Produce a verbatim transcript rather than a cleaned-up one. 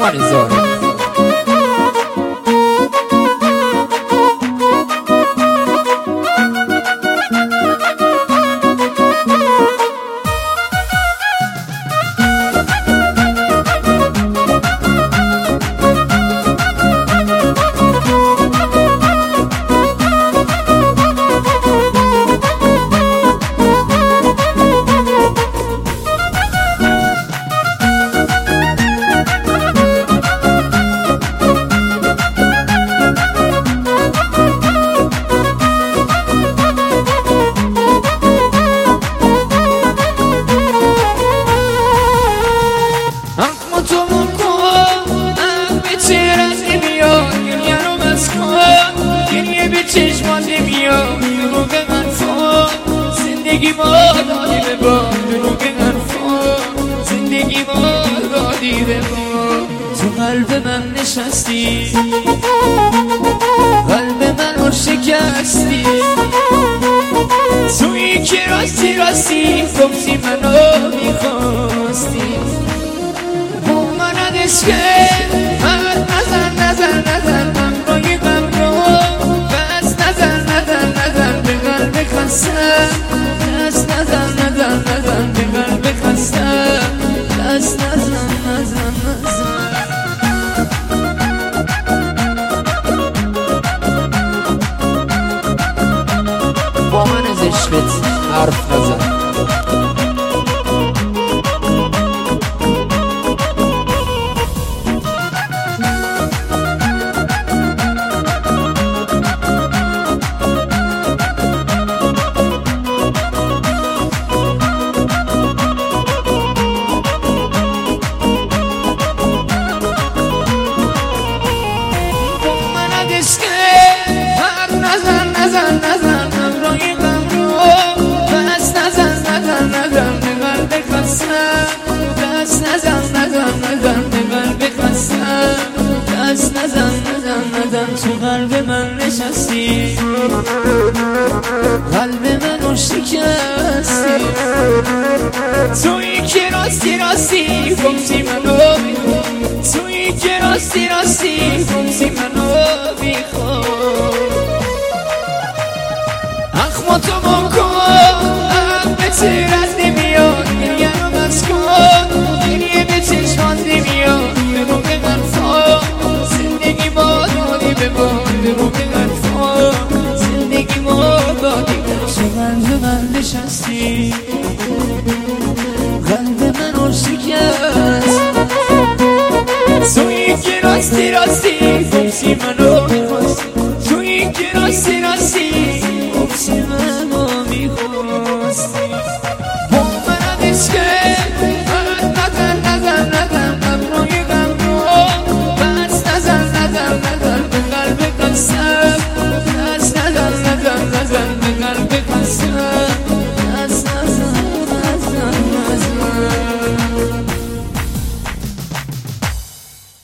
ایمان زاره. چشمان نمیاد دروغ حرفان زندگی ما دادی به با دروغ حرفان زندگی ما دادی به با تو قلب من نشستی قلب من رو شکستی تویی که راستی راستی گفتی منو میخواستی با من عشق نظر نظر نظر من روی غم رو دست نزن نزن نزن به قلب خستم دست نزن نزن نزن با من از عشقت حرف نزن. نزن نزن نزن همراهی غم رو دست نزن نزن نزن به قلب خستم دست نزن نزن نزن به قلب خستم دست نزن نزن نزن تو قلب من نشستی قلب من رو شکستی تویی که راستی راستی گفتی منو تویی که راستی راستی گفتی منو بیخواد اخما تو بکن به تیرت نمیاد گریه رو بس کن گریه به چشمان نمیاد دروغ حرفان زندگی ما دادی به ما دروغ حرفان زندگی ما دادی چه قلب من نشستی قلب من رو شکست تویی که راستی راستی گفتی منو